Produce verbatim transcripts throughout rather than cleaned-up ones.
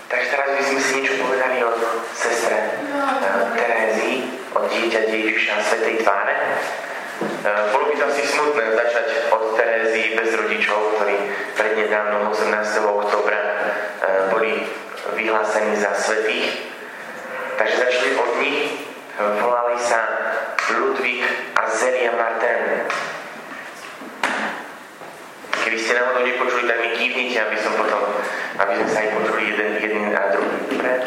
Takže teraz by sme si niečo povedali o sestre Terézii, od dieťaťa Ježiša svätej tváre. Bolo by to asi smutné začať od Terézii bez rodičov, ktorí prednedávnom osemnásteho októbra boli vyhlásení za svätých. Takže začne od nich. Volali sa Ludvík a Zélia Martin. Keby ste náhodou nepočuli, tak mi kývnite, aby som potom, aby sme sa aj počuli jeden, jeden a druhý.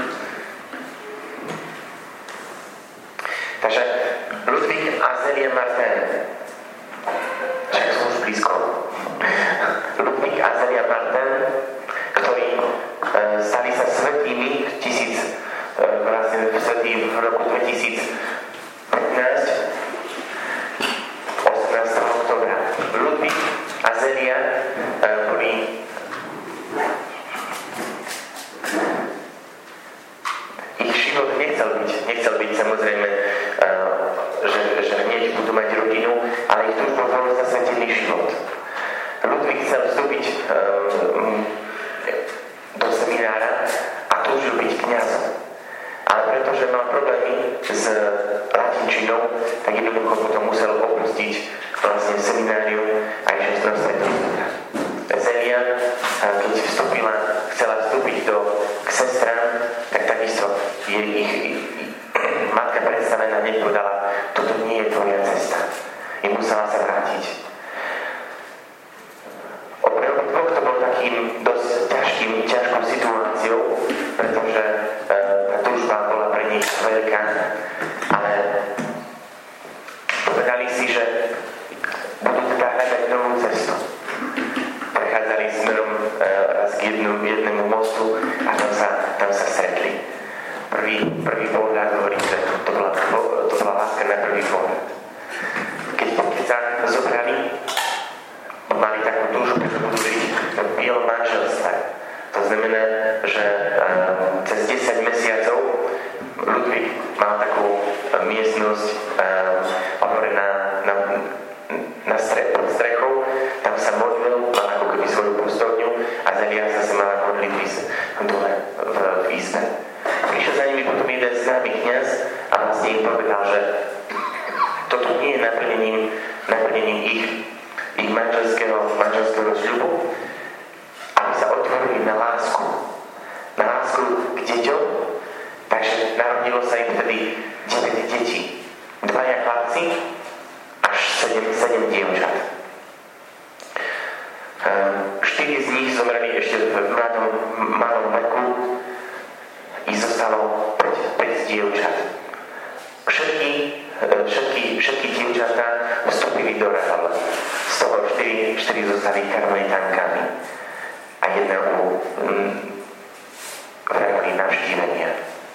Takže Ludvík a Zélia Martin. Však som už blízko. Ludvík a Zélia Martin, ktorí e, stali sa svätými v tisíc vlastne svätí v roku dvetisícpätnásť, osemnásteho októbra. Ludvík a Zélia boli ich život nechcel byť, nechcel byť samozrejme, že, že hneď budú mať rodinu, ale ich túžbou bol zasvetený život. Ludvík chcel vstúpiť do seminára a túžil byť kňazom. Ale pretože mal problémy s latinčinou, tak jednoducho potom musel opustiť vlastne seminárium a išiel na svätú. Zélia, keď vstúpila, chcela vstúpiť do, k sestrám, tak takisto je ich, ich matka predstavená nepovedala, toto nie je tvoja cesta. I musela sa vrátiť. Pre dvoch to bol takým dosť ťažkým, ťažkou situáciou, pretože túžba bola pre nich veľká, ale povedali si, že budú teda hľadať novú cestu. Prechádzali smerom e, raz k jednu, jednému mostu a tam sa, tam sa stretli. Prvý, prvý pohľad hovorí, že to bola, to bola láska na prvý pohľad. Keď, keď sa zobrali, mali takú túžbu, že budú žiť v bielom manželstve. To znamená, že um, cez desať mesiacov Ludvík mal takú um, miestnosť um, otvorená na, na stre, pod strechou, tam sa modlil, mal ako keby svoju pustovňu a Zélia sa sa mala modliť dole v, v izbe. Prišiel za nimi potom jeden známy kňaz a vlastne im povedal, že toto nie je naplnením, naplnením ich, ich manželského, manželského sľubu, aby sa otvorili na lásku. Na lásku k deťom. Takže narodilo sa im vtedy deväť detí. Dvaja chlapci až sedem dievčat. Štyri z nich zomreli ešte v mladom, malom veku i zostalo päť dievčat. Všetky, všetky, všetky dievčatá vstúpili do rehole. Z toho štyri zostali karmelitankami. A jedna u mm, vrahli navštívenia.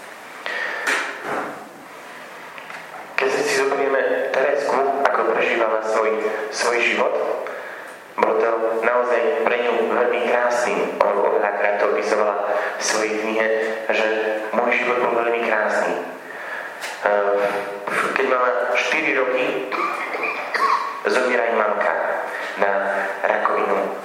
Keď si zoberieme Terézku, ako prežívala svoj, svoj život, bol to naozaj pre ňu veľmi krásny. Ona veľakrát to opisovala v svojej knihe, že môj život bol veľmi krásny. Keď mala štyri roky, zomiera aj mamka na rakovinu.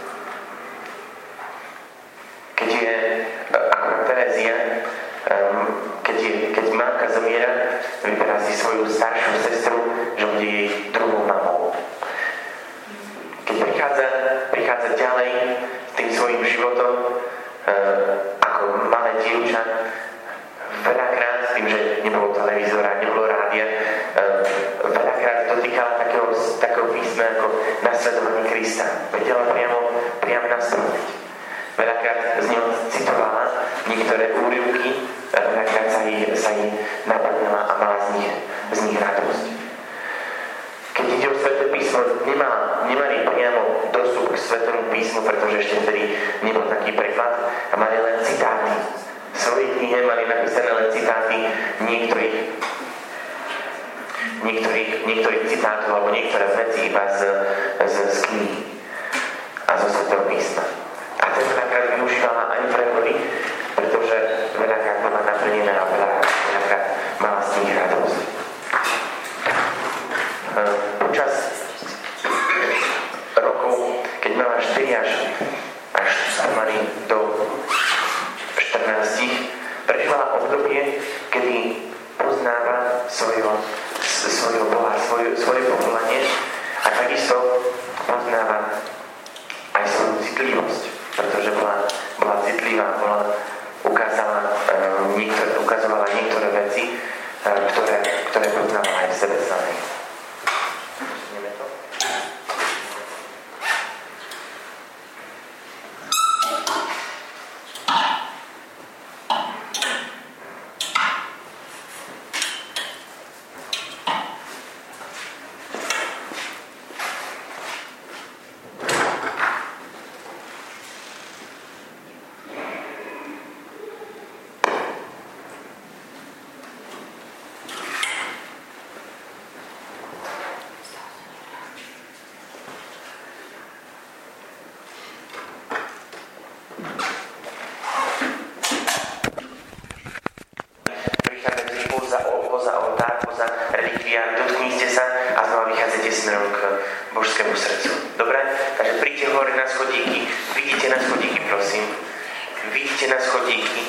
Keď je, ako Terézia, keď, je, keď mamka zomiera, vyberá si svoju staršiu sestru, že bude jej druhou mamou. Keď prichádza, prichádza ďalej tým svojim životom, ako malé dievča, veľakrát s tým, že nebolo televízora, nebolo rádia, veľakrát dotýkala takého, takého písma ako nasledovanie Krista. Vedela priamo, priamo nasledovať. Veľakrát z neho citovala niektoré úryvky, veľakrát sa jej, sa jej napadnala a mala z nich, z nich radosť. Keď ide o Sväté písmo, nemala, nemali priamo dostup k Svätému písmu, pretože ešte vtedy nebol taký preklad a mali len citáty. V svojej knihe mali napísané len citáty niektorých, niektorých, niektorých citátov alebo niektoré veci iba z, z, z knihy a zo Svätého písma. A to veľakrát využívala aj prevody, pretože veľakrát bola naplnená a veľakrát mala z nich radosť. Počas rokov, keď mala štyri až, až mali do štrnástich, ukázala, niektoré, ukazovala niektoré veci, ktoré, ktoré poznala aj v sebe samej. Počneme to? Dotknite sa a znova vychádzate smerom k božskému srdcu. Dobre? Takže príďte hore na schodíky. Vidíte na schodíky, prosím. Vidíte na schodíky.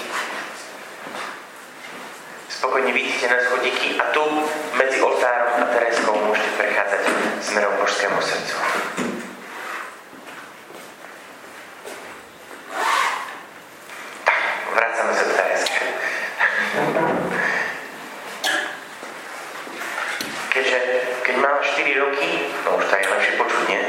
Spokojne vidíte na schodíky a tu medzi oltárom a Teréskou môžete prechádzať smerom k božskému srdcu. Tak, vracame sa do Teréske. Keďže, keď mala štyri roky, no už to je lepšie počuť, nie?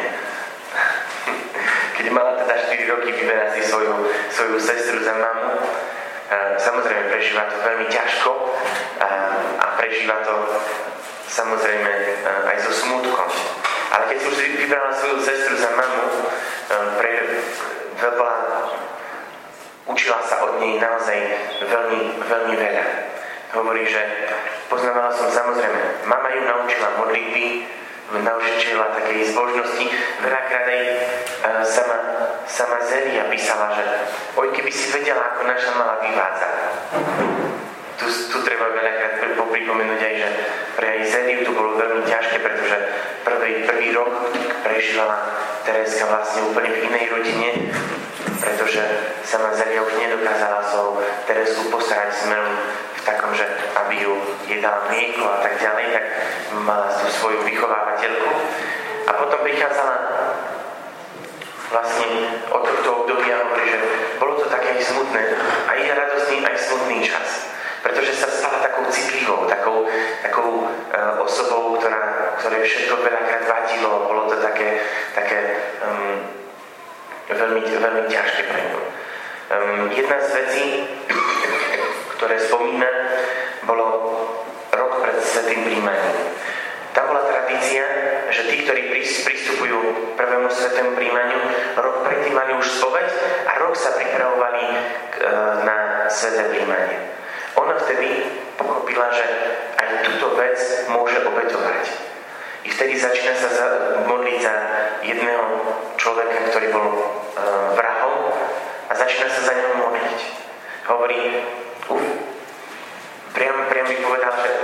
Keď mala teda štyri roky, vyberá si svoju, svoju sestru za mamu. Samozrejme, prežíva to veľmi ťažko a, a prežíva to samozrejme aj so smútkom. Ale keď si už vybrala svoju sestru za mamu, pre, veľa, učila sa od nej naozaj veľmi, veľmi veľa. Hovorí, že poznávala som samozrejme, mama ju naučila modlitby, naučila takej zbožnosti, veľakrát aj e, sama, sama Zelia písala, že oj, keby si vedela, ako naša mala vyvádza. Tu, tu treba veľakrát popripomenúť aj, že pre aj Zeliu to bolo veľmi ťažké, pretože prvý, prvý rok prežila Teréska vlastne úplne v inej rodine, pretože sama Zelia už nedokázala svojou Terésku postarať smerom v takom, že aby ju jedala mlieko a tak ďalej, tak mala tú svoju vychovávateľku. A potom prichádzala vlastne od tohto obdobia, hovorí, že bolo to také aj smutné, aj radostný, aj smutný čas. Pretože sa stala takou citlivou, takou, takou uh, osobou, ktorá, ktoré všetko veľakrát vadilo. Bolo to také, také um, veľmi, veľmi ťažké pre ňu. Um, jedna z vecí, ktoré spomína, bolo rok pred svätým príjmaním. Tam bola tradícia, že tí, ktorí pristupujú prvému svätému príjmaniu, rok predtým mali už spoveď a rok sa pripravovali k, na sväté príjmanie. Ona vtedy pochopila, že aj túto vec môže obetovať. I vtedy začína sa za, modliť za jedného človeka, ktorý bol e, vrahom a začína sa za neho modliť. Hovorí, uf, priam, priam by povedal, že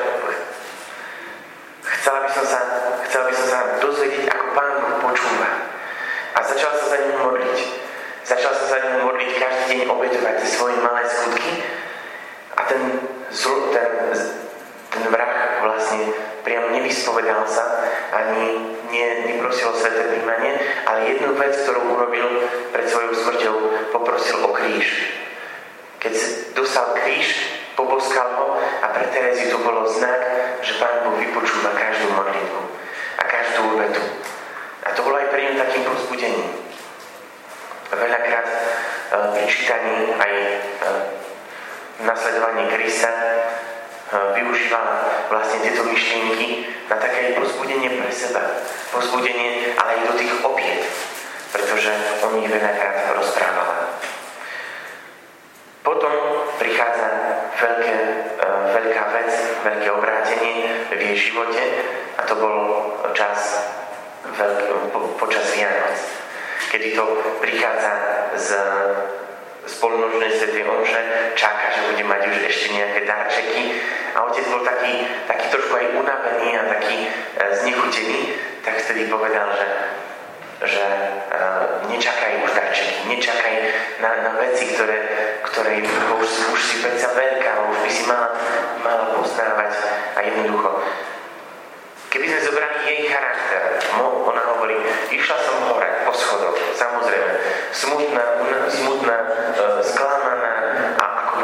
chcela by som sa, chcela by som sa dozvedieť, ako Pán Boh počúva. A začal sa za ním modliť. Začal sa za ním modliť, každý deň obetovať svoje malé skutky. A ten, zl, ten, ten vrah vlastne priam nevyspovedal sa, ani ne, neprosil o sväté príjmanie, ale jednu vec, ktorú urobil pred svojou smrťou, poprosil o kríž. Keď dostal kríž, poboskal ho a pre Teréziu to bolo znak, že Pán Boh vypočúva každú modlitbu a každú obetu. A to bolo aj pre ňu takým povzbudením. Veľakrát e, pri čítaní aj e, nasledovanie Krista e, využívala vlastne tieto myšlienky na také povzbudenie pre seba. Povzbudenie, ale aj do tých obiet, pretože o nich veľakrát rozprávala. Potom prichádza veľké, e, veľká vec, veľké obrátenie v jej živote a to bol čas veľký, po, počas Vianoc, kedy to prichádza z spolnočnej svätej omše, čaká, že bude mať už ešte nejaké darčeky a otec bol taký, taký trošku aj unavený a taký e, znechutený, tak vtedy povedal, že že uh, nečakaj už darčeky, nečakaj na, na veci, ktoré, ktoré už, už si predsa veľká, už by si mala, mala poznávať a jednoducho. Keby sme zobrali jej charakter, ona hovorí, išla som hore po schodoch, samozrejme, smutná, smutná, uh, sklamaná a ako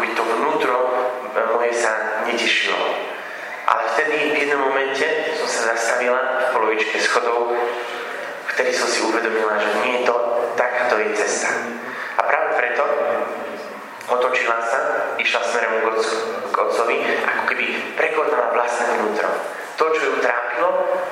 schodičke schodov, vtedy som si uvedomila, že nie je to, takáto je cesta. A práve preto otočila sa, išla smerom k, otcu, k otcovi, ako keby prekonala vlastné vnútro. To, čo ju trápilo,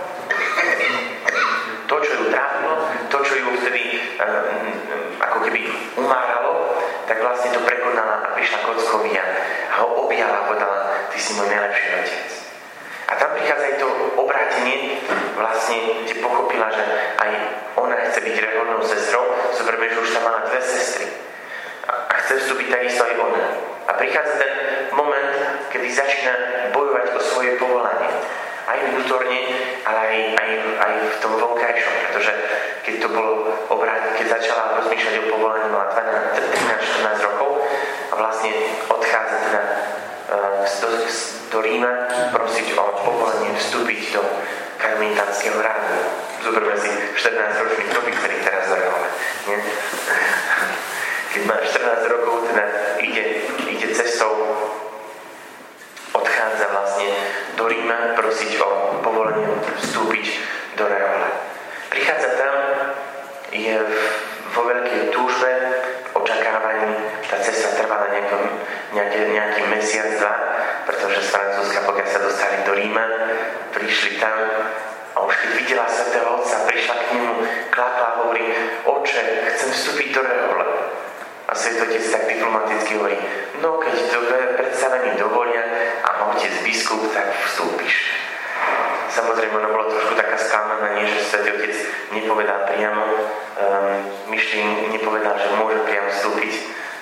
to, čo ju trápilo, to, čo ju vtedy um, ako keby umáralo, tak vlastne to prekonala a prišla k otcovi a ho objala a povedala, ty si môj najlepší otec. A tam prichádza aj to obrátenie, vlastne, kde pochopila, že aj ona chce byť reholnou sestrou, zoberme, že už tam mala dve sestry. A chce vstúpiť takisto aj ona. A prichádza ten moment, kedy začína bojovať o svoje povolanie. Aj vnútorne, ale aj, aj, aj v tom vonkajšom. Pretože keď to bolo obrátenie, keď začala rozmýšľať o povolaní, mala dvanásť, trinásť, štrnásť rokov a vlastne odchádza teda do, do Ríma prosiť o povolenie vstúpiť do karmelitánskeho rádu. Zoberme si štrnásťročný chlapík, ktorý teraz zahráme. Keď má štrnásť rokov, teda ide, ide cestou, odchádza vlastne do Ríma prosiť o povolenie vstúpiť do rehole. Prichádza tam, je vo veľkej túžbe, očakávaní, tá cesta trvala nejaký, nejaký mesiac, dva, pretože z Francúzska, pokiaľ sa dostali do Ríma, prišli tam a už keď videla svätého Otca, prišla k nemu, klakla a hovorí, Oče, chcem vstúpiť do rehole. A Svätý Otec tak diplomaticky hovorí, no keď to predstavení dovolia a otec biskup, tak vstúpiš. Samozrejme, ono bolo trošku taká sklamaná, nie, že Svätý Otec nepovedal priamo, um, myšlím, nepovedal, že môže priamo vstúpiť,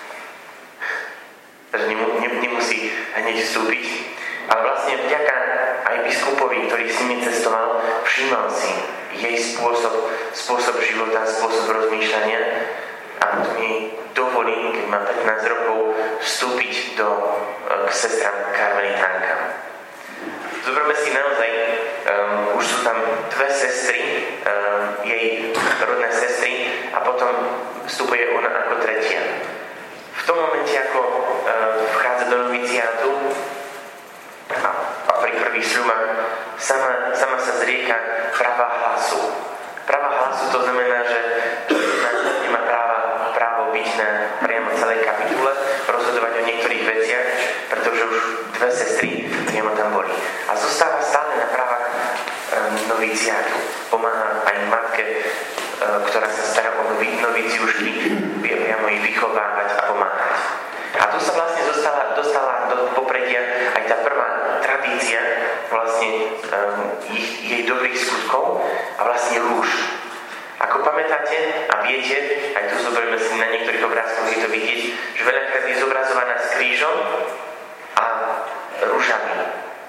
že nemusí hneď vstúpiť, ale vlastne vďaka aj biskupovi, ktorý s nimi cestoval, všímal si jej spôsob, spôsob života, spôsob rozmýšľania a potom jej dovolí, keď má pätnásť rokov, vstúpiť do, k sestram karmelitánkam. Zoberme si naozaj, um, už sú tam dve sestry, um, jej rodné sestry a potom vstupuje ona ako tretia. V tom momente, ako um, vchádza do noviciátu a, a pri prvých sľubách, sama, sama sa zrieka práva hlasu. Práva hlasu to znamená, že nemá práva, právo byť na priamo celej kapitule, rozhodovať o niektorých veciach, pretože už dve sestry priamo tam boli. A zostáva stále na právach um, noviciátu. Pomáha aj matke, um, ktorá sa stará o noviciušky, priamo ich vychovávať a pomáhať. A tu sa vlastne dostala, dostala do popredia aj tá prvá tradícia vlastne um, ich, jej dobrých skutkov a vlastne rúž. Ako pamätáte a viete, aj tu zoberieme si na niektorých obrázkoch, je to vidieť, že veľakrát je zobrazovaná s krížom a rúžami.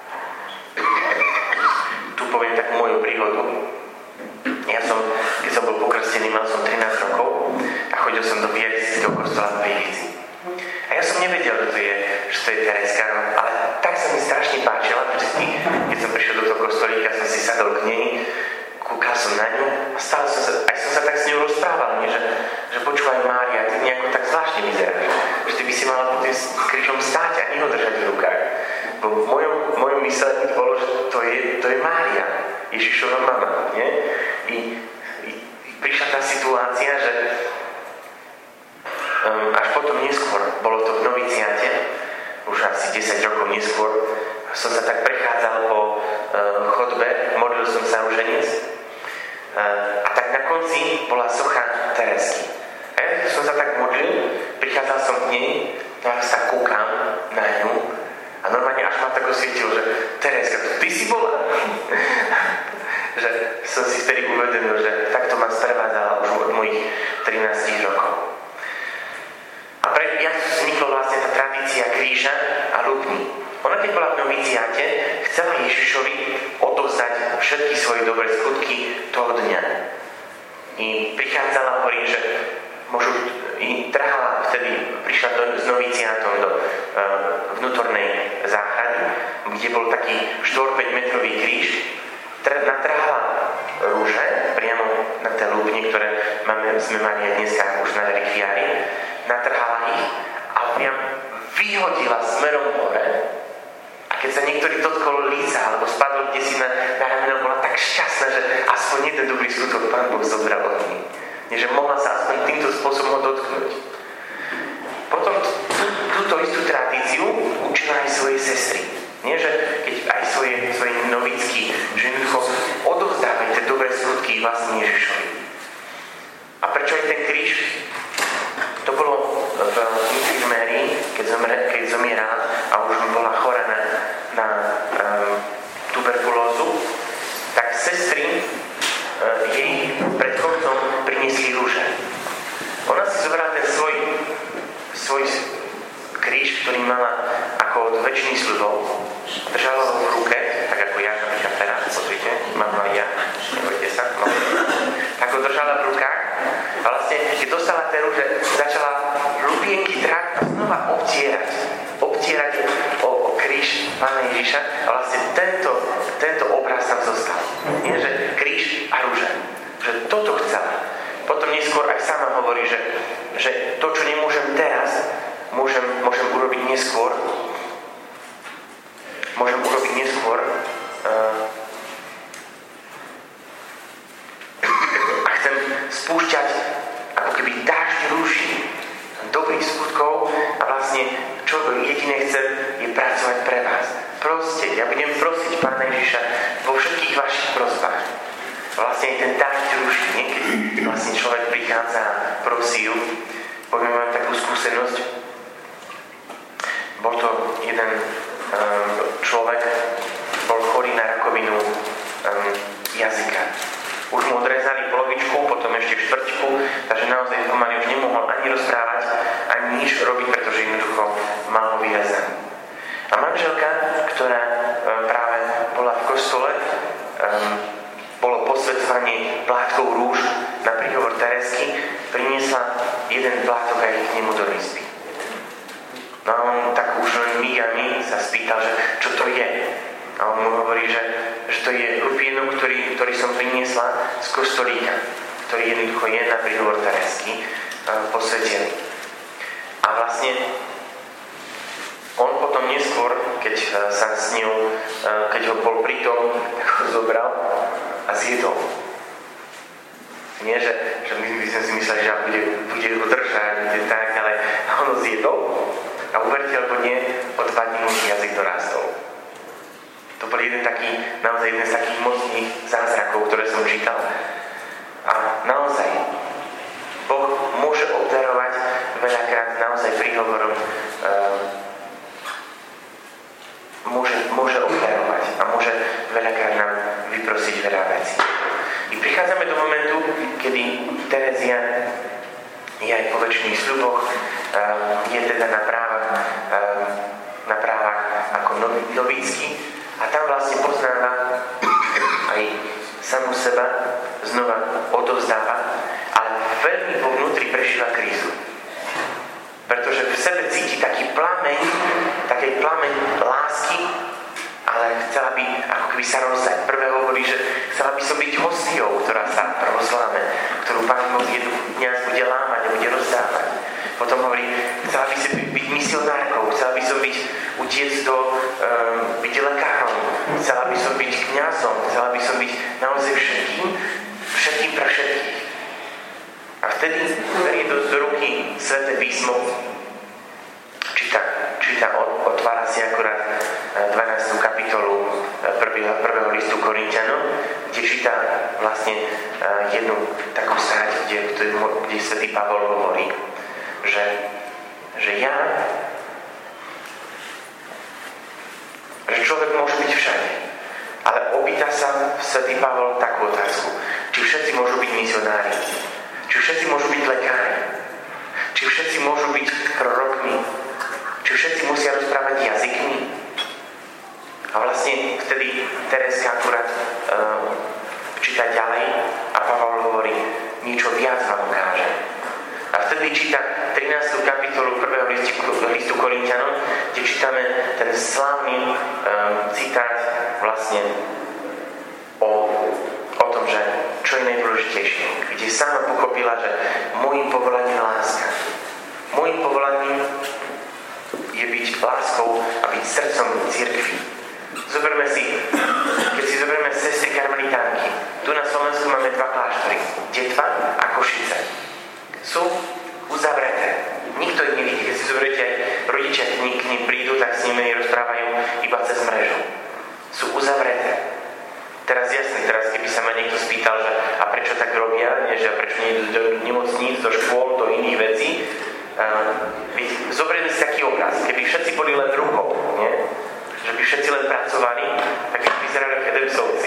Tu poviem takú moju príhodu. Ja som, keď som bol pokrstený, mal som trinásť rokov a chodil som do Pierického kostola v Pierici. A ja som nevedel, že to je, že to je Tereska, ale tak sa mi strašne páčila, vždy, keď som prišiel do toho kostolíka, som si sadol k nej, kúkal som na ňu a stále som sa, aj som sa tak s ňou rozprával, nie? Že, že počúvaj Mária, ty nejako tak zvláštne vyzeráš, že ty by si mala pod tým krížom stáť a neho držať v rukách. Bo v mojom, mojom myslení bolo, že to je, to je Mária, Ježišova mama, nie? I, i, i prišla tá situácia, že um, až potom neskôr, bolo to v noviciáte, už asi desať rokov neskôr, som sa tak prechádzal po uh, chodbe, modlil som sa ruženec uh, a tak na konci bola socha Teresky. A ja som sa tak modlil, prichádzal som k nej, ja sa kúkam na ňu a normálne až ma tak osvietil, že Tereska, to ty si bola? Že som si vtedy uvedomil, že takto ma sprevádzala už od mojich trinástich rokov. A pre ja vznikla vlastne tá tradícia kríža a lupní. Ona keď bola v noviciáte, chcela Ježišovi odovzdať všetky svoje dobré skutky toho dňa. I prichádzala, hovorí, že možno i trhala vtedy, prišla do, s noviciátom do uh, vnútornej záchrany, kde bol taký štyri päť metrový kríž, tr- natrhala rúže priamo na tie lúpne, ktoré máme, sme mali aj dneska už na relikviári, natrhala ich a priam vyhodila smerom hore. A keď sa niektorý dotkol líca alebo spadol kde si na, na rameno, bola tak šťastná, že aspoň jeden dobrý skutok Pán Boh zobral od nej. Nie, že mohla sa aspoň týmto spôsobom dotknúť. Potom tú, túto istú tradíciu učila aj svojej sestry. Nie, že keď aj svoje, svoje novicky, že jednoducho odovzdávať tie dobré skutky vlastne Ježišovi. A prečo aj ten kríž? To bolo v infirmérii, keď, zomre, keď zomierala a už bola chorá na, na um, tuberkulózu, tak sestry uh, jej pred koncom priniesli rúže. Ona si zobrala ten svoj, svoj kríž, ktorý mala ako od väčšiny sľubov, držala ho v ruke, tak ako ja napríklad teraz, pozrite, mám aj ja, nebojte sa, no. Tak ho držala v rukách a vlastne, keď dostala tie rúže, začala hlubienky trať a znova obtierať. Obtierať o, o kríž Pána Ježiša a vlastne tento, tento obraz tam zostal. Nie, že kríž a rúže. Že toto chcela. Potom neskôr aj sama hovorí, že, že to, čo nemôžem teraz, môžem, môžem urobiť neskôr. Môžem urobiť neskôr. Uh, a chcem spúšťať ako keby dážď rúší dobrých skutkov a vlastne čo jediné chcem je pracovať pre vás. Proste, ja budem prosiť Pána Ježiša vo všetkých vašich prosbách. Vlastne aj ten dážď ruší. Niekedy vlastne človek prichádza a prosí ju. Poviem vám takú skúsenosť. Bol to jeden um, človek, bol chorý na rakovinu um, jazyka. Už mu odrezali polovičku, potom ešte štvrťku, takže naozaj pomaly už nemohol ani rozprávať, ani nič robiť, pretože jednoducho mal vyrezaný. A manželka, ktorá um, práve bola v kostole, um, bolo posväcovanie plátkou rúž na príhovor Teresky, priniesla jeden plátok aj k nemu do izby. No a on tak už len migami sa spýtal, že čo to je. A on mu hovorí, že, že to je lupienok, ktorý, ktorý som priniesla z kostolíka, ktorý jednoducho je na príhovor Teresky posvetený. A vlastne on potom neskôr, keď sa s ňou, keď ho bol pritom, tak ho zobral a zjedol. Nie, že, že my by sme si mysleli, že bude, bude ho držať, bude tak, ale on ho zjedol a uverte, alebo nie, o dva dní mu jazyk dorastol. To bol jeden taký, naozaj jeden z takých mocných zázrakov, ktoré som čítal. A naozaj, Boh môže obdarovať veľakrát naozaj príhovorom, um, môže, môže obdarovať a môže veľakrát nám vyprosiť veľa vecí. I prichádzame do momentu, kedy Terezia je aj po väčšiných sľuboch, um, je teda na právach, um, na právach ako novícky a tam vlastne poznáva aj samú seba, znova odovzdáva, ale veľmi vo vnútri prežíva krízu. Pretože v sebe cíti taký plameň, taký plameň lásky, ale chcela by ako keby sa rozdať. Prvé hovorí, že chcela by som byť hostiou, ktorá sa rozláme, ktorú Pán Boh jednu dňa bude lámať a bude rozdávať. Potom hovorí, chcela by som byť misionárkou, chcela by som byť utiec do, um, byť lekárom, chcela by som byť kňazom, chcela by som byť naozaj všetkým, všetkým pre všetkých. A vtedy berie do, do ruky Sväté písmo, číta, číta, otvára si akorát dvanástu kapitolu prvého, prvého listu Korinťanom, kde číta vlastne jednu takú stáť, kde, kde svätý Pavol hovorí, že, že ja, že človek môže byť všade, ale opýta sa svätý Pavol takú otázku, či všetci môžu byť misionári, či všetci môžu byť lekári, či všetci môžu byť prorokmi, či všetci musia rozprávať jazykmi. A vlastne vtedy Tereska akurát uh, číta ďalej a Pavel hovorí, niečo viac vám ukáže. A vtedy číta trinástu kapitolu prvého listu, listu Korinťanom, kde čítame ten slávny um, citát vlastne o, o tom, že čo je najdôležitejšie. Kde sama pochopila, že môjim povolaním je láska. Môjim povolaním je byť láskou a byť srdcom cirkvi. Zoberme si, keď si zoberieme sestry karmelitánky. Tu na Slovensku máme dva kláštory. Detva a Košice. Sú uzavreté. Nikto ich nevidí. Keď si zoberiete aj rodičia, k ním, k ním prídu, tak s nimi rozprávajú iba cez mrežu. Sú uzavreté. Teraz jasne, teraz keby sa ma niekto spýtal, že a prečo tak robia, nie, že a prečo nie do nemocníc, do škôl, do iných vecí, uh, zoberieme si taký obraz. Keby všetci boli len rukou, nie? Že by všetci len pracovali, tak by vyzerali ako Edemsovci.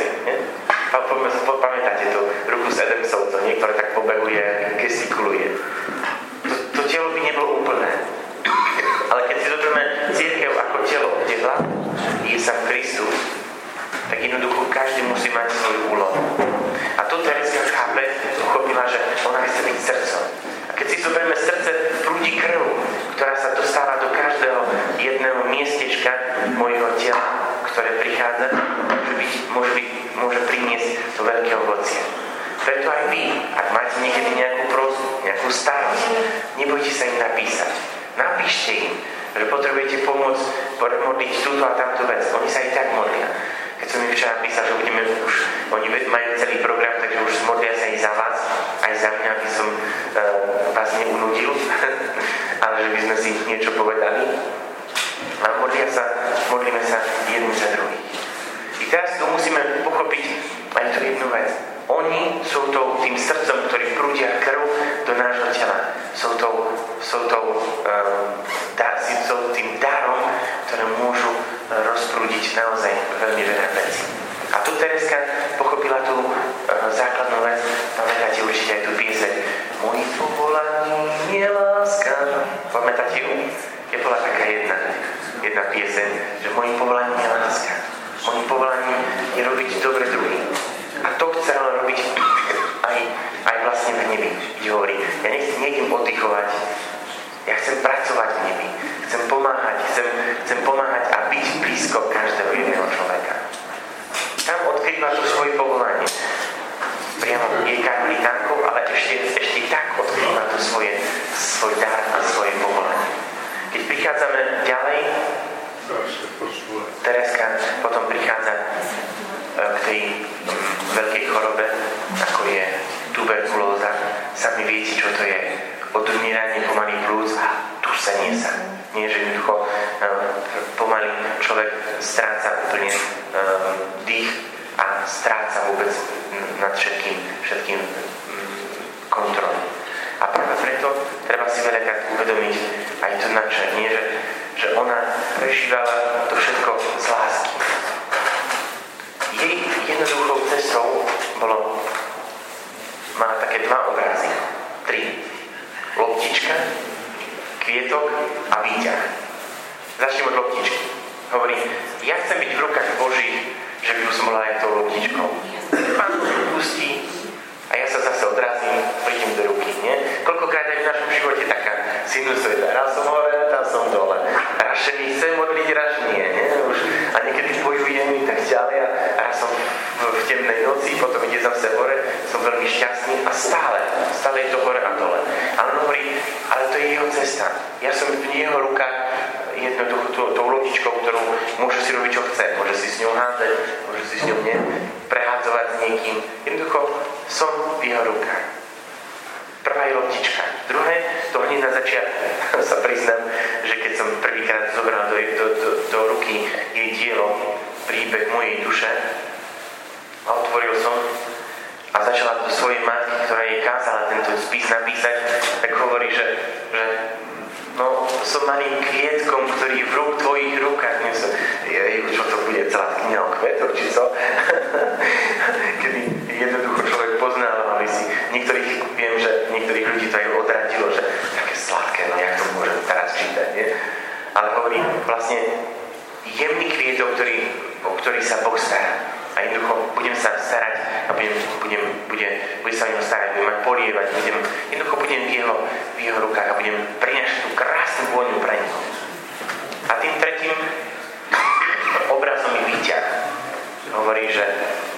Pamätáte tú ruku s Edemsovcom, niektoré tak pobehuje, gestikuluje. To, to telo by nebolo úplné. Ale keď si zoberieme cirkev ako telo, kde hlav je sám Kristus, tak jednoducho každý musí mať svoju úlohu. A tu Tereska chápe, uchopila, že ona chce byť srdcom. A keď si zoberieme srdce, prúdi krv, ktorá sa dostáva do každého jedného miestečka mojho tela, ktoré prichádza, môže, byť, môže, byť, môže priniesť to veľké ovocie. Preto aj vy, ak máte niekedy nejakú prosbu, nejakú starosť, nebojte sa im napísať. Napíšte im, že potrebujete pomôcť modliť túto a tamto vec. Oni sa i tak modlia. Keď som im včera napísal, že budeme už, oni majú celý program, takže už modlia sa aj za vás, aj za mňa, aby som uh, vás neunudil, ale že by sme si niečo povedali. A modlia sa, modlíme sa jedni za druhých. I teraz tu musíme pochopiť aj tú jednu vec. Oni sú tou, tým srdcom, ktorý prúdia krv do nášho tela. Sú, tou, sú, tou, um, dá, sú tým darom, ktoré môžu rozprúdiť naozaj veľmi veľa vecí. A tu Tereska pochopila tú uh, základnú vec. Pamätáte určite aj tú pieseň Moji povolaní je láska. Pamätáte ju? Je bola taká jedna, jedna pieseň, že mojím povolaním je láska. Mojím povolaním je robiť dobre druhým. A to chcel robiť aj, aj vlastne v nebi, kde hovorí, ja nechcem, nejdem oddychovať, ja chcem pracovať v nebi, chcem pomáhať, chcem, chcem pomáhať a byť blízko každého jedného človeka. Tam odkrýva to svoje povolanie. Priamo je karmelitánkou, ale ešte, ešte tak odkrýva to svoje, svoj dar a svoje povolanie. Keď prichádzame ďalej, Tereska potom prichádza k tej veľkej chorobe, ako je tuberkulóza. Sami viete, čo to je. Odumieranie pomaly plúc a dusenie sa. Nie, že jednoducho pomaly človek stráca úplne dých a stráca vôbec nad všetkým, všetkým kontrolu. A práve preto treba si veľakrát uvedomiť aj to naše, nie, že, že ona prežívala to všetko z lásky. Jej jednoduchou cestou bolo, mala také dva obrazy. Tri. Loptička, kvietok a výťah. Začnem od loptičky. Hovorí, ja chcem byť v rukách Božích, že by som bola aj tou loptičkou. Pán pustí a ja sa zase odrazím, prídem do ruky, nie? Koľkokrát aj v našom živote taká sinusoida. Raz som hore, tam som dole. Raz sa mi chcem modliť, raz nie, nie? Už, a niekedy bojujem i tak ďalej a raz som v, v temnej noci, potom ide zase hore, som veľmi šťastný a stále, stále je to hore a dole. Ale on hovorí, ale to je jeho cesta. Ja som v jeho rukách jednoducho tou, tou lodičkou, ktorú môže si robiť, čo chce. Môže si s ňou hádzať, môže si s ňou ne, prehádzovať s niekým. Jednoducho som v jeho rukách. Prvá je loptička. Druhé, to hneď na začiatku sa priznám, že keď som prvýkrát zobral do, do, do, do ruky jej dielo, príbeh mojej duše a otvoril som a začala do svojej matky, ktorá jej kázala tento spis napísať, tak hovorí, že, že no, som malým kvietkom, ktorý v rúk tvojich rukách nesú. Jej, čo to bude, celá kniha o kvietoch, či co? Kedy jednoducho človek poznáva, aby si niektorých, viem, že niektorých ľudí to aj odradilo, že také sladké, no jak to môžem teraz čítať, nie? Ale hovorí vlastne jemný kvietok, ktorý, o ktorý sa Boh stará. A jednoducho budem sa starať a budem, budem, budem, budem sa o neho starať, budem mať polievať, budem, jednoducho budem v jeho, v jeho rukách a budem prinášať tú krásnu vôňu pre neho. A tým tretím obrazom je výťah. Hovorí, že,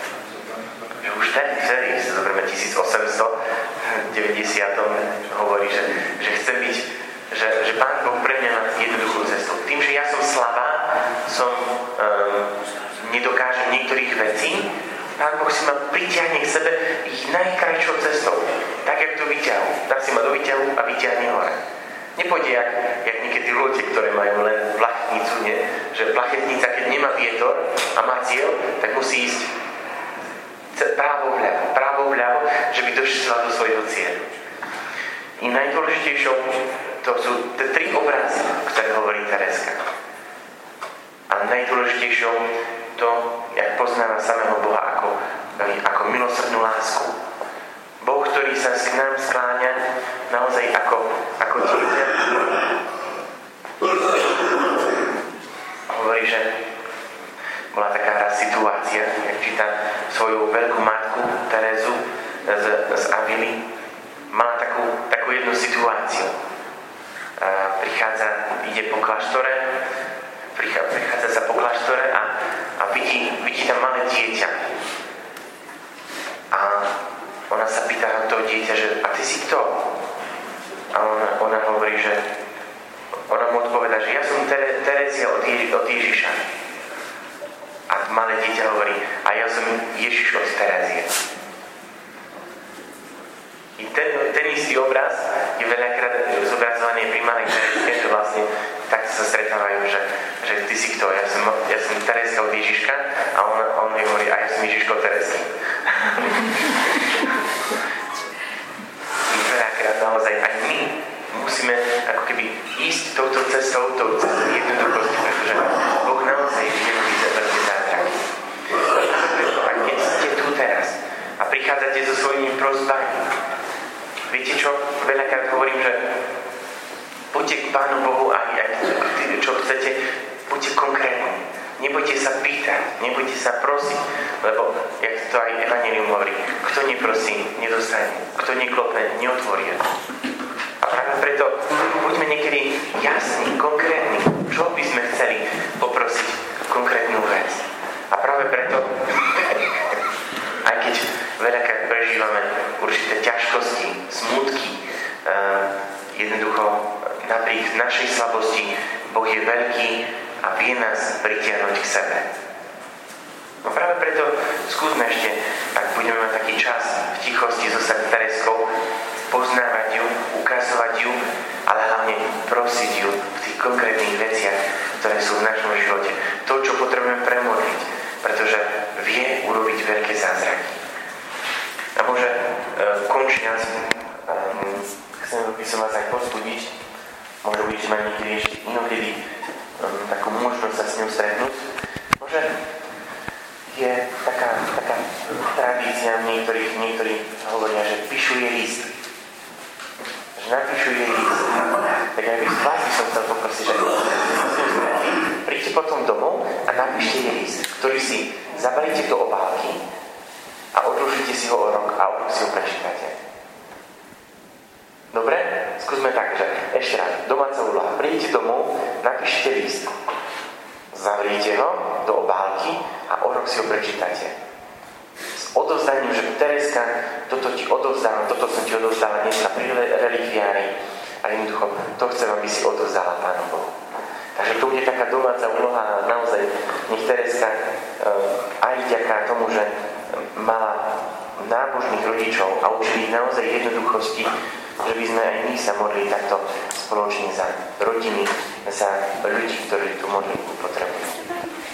že už ten vtedy, sa zoberieme tisícosemstodeväťdesiat, hovorí, že, že chce byť, že, že Pán Boh pre mňa má jednoduchú cestu. Tým, že ja som slabá, som um, nedokážem niektorých vecí, Pán Boh si ma pritiahne k sebe ich najkrajšou cestou. Tak, jak do výťahu. Dá si ma do výťahu a vyťahne hore. Nepôjde, jak, jak niekedy lode, ktoré majú len plachetnicu, nie? Že plachetnica, keď nemá vietor a má cieľ, tak musí ísť právo vľavo, právo vľavo, že by došla do svojho cieľu. I najdôležitejšou to sú tie tri obrazy, ktoré hovorí Tereska. A najdôležitejšou to, jak poznáva samého Boha ako, ako milosrdnú lásku. Boh, ktorý sa k nám skláňa naozaj ako, ako dieťa. Hovorí, že bola taká raz situácia, jak číta svoju veľkú matku Terezu z, z Avily. Mala takú, takú jednu situáciu. A prichádza, ide po kláštore, prichádza sa po kláštore a, a vidí, vidí tam malé dieťa. A ona sa pýta toho dieťa, že a ty si kto? A ona, ona hovorí, že ona mu odpovedá, že ja som Tere, Terezia od, Ježi, od Ježiša. A malé dieťa hovorí, a ja som Ježiš od Terezie. I ten, ten istý obraz je veľakrát zobrazovaný pri malej Terezke, že vlastne tak sa stretávajú, že, že ty si kto? Ja som, ja som Terezka od Ježiška a on, on mi hovorí, a ja som Ježiško od Terezky. Veľakrát naozaj aj my musíme ako keby ísť touto cestou, touto cestou jednoduchosti, pretože Boh naozaj vie vidieť veľké zázraky. A keď ste tu teraz a prichádzate so svojimi prosbami, viete čo? Veľakrát hovorím, že poďte k Pánu Bohu a aj čo chcete, buďte konkrétni. Nebojte sa pýtať, nebojte sa prosiť, lebo, jak to aj Evangelium hovorí, kto neprosí, nedostane. Kto neklopne, neotvorí. A práve preto buďme niekedy jasní, konkrétni, čo by sme chceli poprosiť konkrétnu vec. A práve preto, aj keď veľakrát prežívame určité ťažkosti, smutky, uh, jednoducho napriek našej slabosti Boh je veľký a vie nás pritiahnuť k sebe. No práve preto skúsme ešte, ak budeme mať taký čas v tichosti so Tereskou, poznávať ju, ukazovať ju, ale hlavne prosiť ju v tých konkrétnych veciach, ktoré sú v našom živote. To, čo potrebujeme premodliť, pretože vie urobiť veľké zázraky. A môže uh, končiac, um, chcem by som vás aj pozbudiť, môže byť, že ma niekedy ešte inokedy um, takú možnosť sa s ňou stretnúť. Môže je taká, taká tradícia, niektorých, niektorí hovoria, že píšu jej list. Že napíšu jej list. Tak aj by vás by som chcel poprosiť, že príďte potom domov a napíšte jej list, ktorý si zabalíte do obálky a odložíte si ho o rok a o rok si ho prečítate. Dobre? Skúsme tak, že ešte raz, domáca úloha. Príďte domov, napíšte list. Zavriete ho do obálky a o rok si ho prečítate. S odovzdaním, že Tereska, toto ti odovzdávam, toto som ti odovzdala dneska pri relikviári a jednoducho to chcem, aby si odovzdala Pánu Bohu. Takže to bude taká domáca úloha a naozaj nech Tereska aj vďaka tomu, že mala nábožných rodičov a učili naozaj jednoduchosti, že by sme aj my sa modlili takto spoločne za rodiny, za ľudí, ktorí tú modlitbu potrebujú.